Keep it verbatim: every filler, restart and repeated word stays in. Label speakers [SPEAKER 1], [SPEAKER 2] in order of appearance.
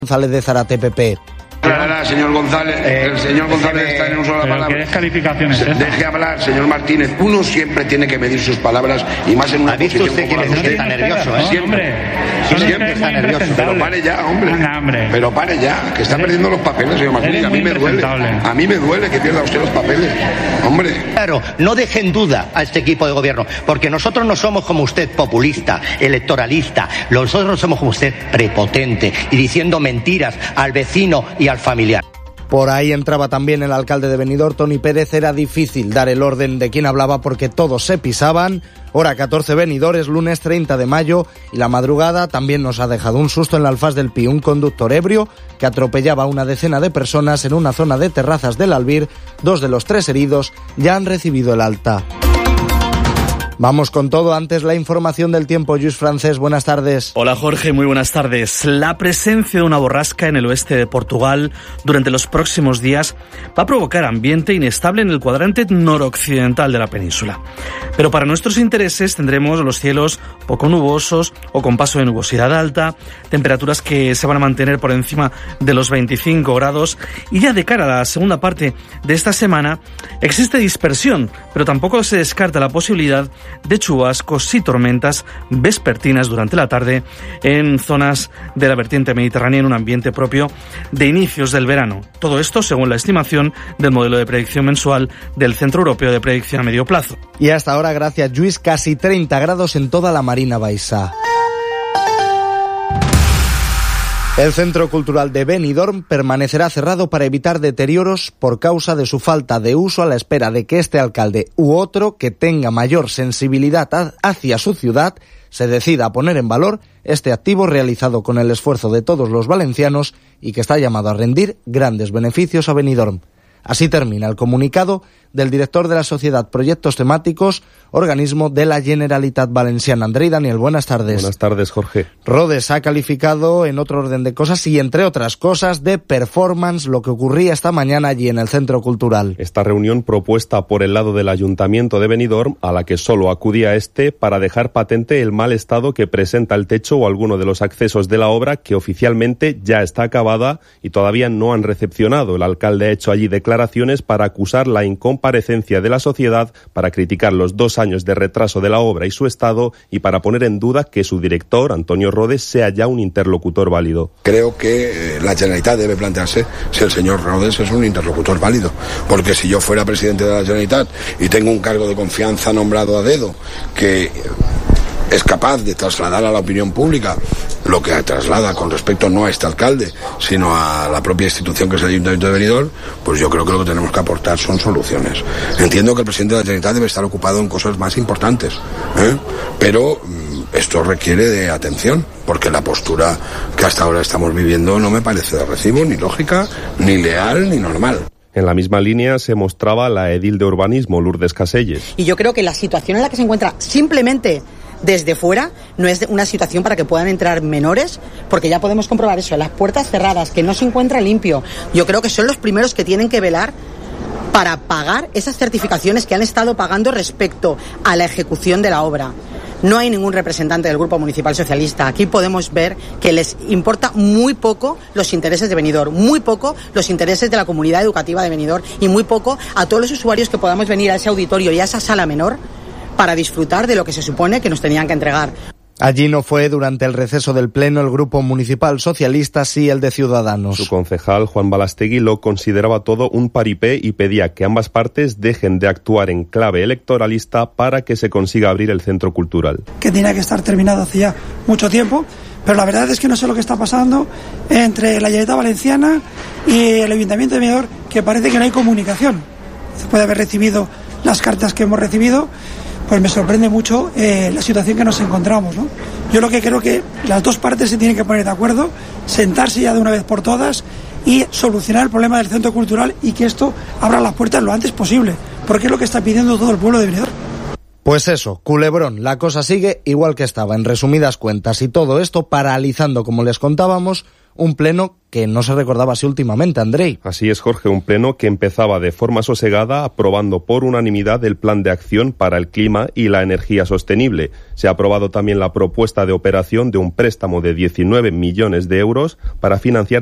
[SPEAKER 1] González de Zárate, P P.
[SPEAKER 2] Aclarará, señor González. Eh, el señor González está en uso de la palabra.
[SPEAKER 3] ¿Qué descalificación es esa?
[SPEAKER 2] Deje hablar, señor Martínez. Uno siempre tiene que medir sus palabras y más en una
[SPEAKER 4] ¿Ha visto
[SPEAKER 2] posición
[SPEAKER 4] usted
[SPEAKER 2] como
[SPEAKER 4] que
[SPEAKER 2] la de
[SPEAKER 4] está nervioso, eh?
[SPEAKER 2] Siempre.
[SPEAKER 3] Son
[SPEAKER 2] Siempre está nervioso. Pero pare ya, hombre.
[SPEAKER 3] Anda, hombre.
[SPEAKER 2] Pero pare ya, que está
[SPEAKER 3] Eres-
[SPEAKER 2] perdiendo los papeles, señor Martínez.
[SPEAKER 3] eres
[SPEAKER 2] A mí
[SPEAKER 3] muy
[SPEAKER 2] me duele.
[SPEAKER 3] impresentable.
[SPEAKER 2] A mí me duele que pierda usted los papeles. Hombre.
[SPEAKER 4] Claro, no deje en duda a este equipo de gobierno, porque nosotros no somos como usted populista, electoralista, nosotros somos como usted prepotente y diciendo mentiras al vecino y al familiar.
[SPEAKER 1] Por ahí entraba también el alcalde de Benidorm, Toni Pérez. Era difícil dar el orden de quién hablaba porque todos se pisaban. Hora catorce Benidorm, es lunes treinta de mayo y la madrugada también nos ha dejado un susto en la Alfaz del Pi. Un conductor ebrio que atropellaba a una decena de personas en una zona de terrazas del Albir. Dos de los tres heridos ya han recibido el alta. Vamos con todo, antes la información del tiempo. Lluís Francés, buenas tardes.
[SPEAKER 5] Hola Jorge, muy buenas tardes. La presencia de una borrasca en el oeste de Portugal durante los próximos días va a provocar ambiente inestable en el cuadrante noroccidental de la península. Pero para nuestros intereses tendremos los cielos poco nubosos o con paso de nubosidad alta, temperaturas que se van a mantener por encima de los veinticinco grados y ya de cara a la segunda parte de esta semana existe dispersión, pero tampoco se descarta la posibilidad de chubascos y tormentas vespertinas durante la tarde en zonas de la vertiente mediterránea en un ambiente propio de inicios del verano. Todo esto según la estimación del modelo de predicción mensual del Centro Europeo de Predicción a Medio Plazo.
[SPEAKER 1] Y hasta ahora, gracias Lluís, casi treinta grados en toda la Marina Baixa. El Centro Cultural de Benidorm permanecerá cerrado para evitar deterioros por causa de su falta de uso, a la espera de que este alcalde u otro que tenga mayor sensibilidad hacia su ciudad se decida a poner en valor este activo realizado con el esfuerzo de todos los valencianos y que está llamado a rendir grandes beneficios a Benidorm. Así termina el comunicado del director de la Sociedad Proyectos Temáticos, organismo de la Generalitat Valenciana. Andrei Daniel, buenas tardes.
[SPEAKER 6] Buenas tardes, Jorge.
[SPEAKER 1] Rodes ha calificado, en otro orden de cosas y entre otras cosas, de performance lo que ocurría esta mañana allí en el Centro Cultural.
[SPEAKER 6] Esta reunión propuesta por el lado del Ayuntamiento de Benidorm, a la que solo acudía este para dejar patente el mal estado que presenta el techo o alguno de los accesos de la obra, que oficialmente ya está acabada y todavía no han recepcionado. El alcalde ha hecho allí declaraciones para acusar la incomparecencia de la sociedad, para criticar los dos años de retraso de la obra y su estado y para poner en duda que su director, Antonio Rodes, sea ya un interlocutor válido.
[SPEAKER 2] Creo que la Generalitat debe plantearse si el señor Rodes es un interlocutor válido, porque si yo fuera presidente de la Generalitat y tengo un cargo de confianza nombrado a dedo que es capaz de trasladar a la opinión pública lo que traslada con respecto no a este alcalde, sino a la propia institución que es el Ayuntamiento de Benidorm, pues yo creo que lo que tenemos que aportar son soluciones. Entiendo que el presidente de la Generalitat debe estar ocupado en cosas más importantes, ¿eh? pero mm, esto requiere de atención, porque la postura que hasta ahora estamos viviendo no me parece de recibo, ni lógica, ni leal, ni normal.
[SPEAKER 6] En la misma línea se mostraba la edil de urbanismo, Lourdes Caselles.
[SPEAKER 7] Y yo creo que la situación en la que se encuentra simplemente desde fuera no es una situación para que puedan entrar menores, porque ya podemos comprobar eso, las puertas cerradas, que no se encuentra limpio. Yo creo que son los primeros que tienen que velar para pagar esas certificaciones que han estado pagando respecto a la ejecución de la obra. No hay ningún representante del Grupo Municipal Socialista. Aquí podemos ver que les importa muy poco los intereses de Benidorm, muy poco los intereses de la comunidad educativa de Benidorm y muy poco a todos los usuarios que podamos venir a ese auditorio y a esa sala menor para disfrutar de lo que se supone que nos tenían que entregar.
[SPEAKER 1] Allí no fue durante el receso del Pleno el Grupo Municipal Socialista, sí el de Ciudadanos.
[SPEAKER 6] Su concejal, Juan Balastegui, lo consideraba todo un paripé y pedía que ambas partes dejen de actuar en clave electoralista para que se consiga abrir el centro cultural.
[SPEAKER 8] Que tenía que estar terminado hace ya mucho tiempo, pero la verdad es que no sé lo que está pasando entre la Generalitat Valenciana y el Ayuntamiento de Benidorm, que parece que no hay comunicación. Después de haber recibido las cartas que hemos recibido, pues me sorprende mucho eh, la situación que nos encontramos, ¿no? Yo lo que creo que las dos partes se tienen que poner de acuerdo, sentarse ya de una vez por todas y solucionar el problema del centro cultural y que esto abra las puertas lo antes posible, porque es lo que está pidiendo todo el pueblo de Benidorm.
[SPEAKER 1] Pues eso, culebrón, la cosa sigue igual que estaba, en resumidas cuentas, y todo esto paralizando, como les contábamos, un pleno que no se recordaba así últimamente, Andrei.
[SPEAKER 6] Así es, Jorge, un pleno que empezaba de forma sosegada aprobando por unanimidad el plan de acción para el clima y la energía sostenible. Se ha aprobado también la propuesta de operación de un préstamo de diecinueve millones de euros para financiar